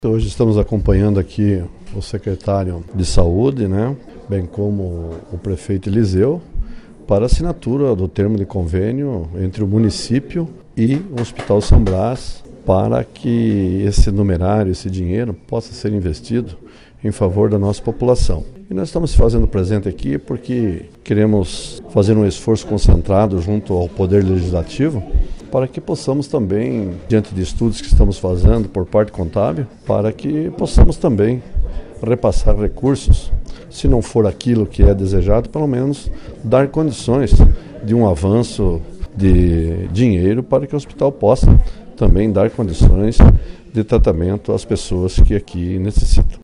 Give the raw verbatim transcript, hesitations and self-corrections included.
Hoje estamos acompanhando aqui o secretário de Saúde, né, bem como o prefeito Eliseu, para a assinatura do termo de convênio entre o município e o Hospital São Brás, para que esse numerário, esse dinheiro, possa ser investido em favor da nossa população. E nós estamos fazendo presente aqui porque queremos fazer um esforço concentrado junto ao Poder Legislativo para que possamos também, diante de estudos que estamos fazendo por parte contábil, para que possamos também repassar recursos, se não for aquilo que é desejado, pelo menos dar condições de um avanço de dinheiro para que o hospital possa também dar condições de tratamento às pessoas que aqui necessitam.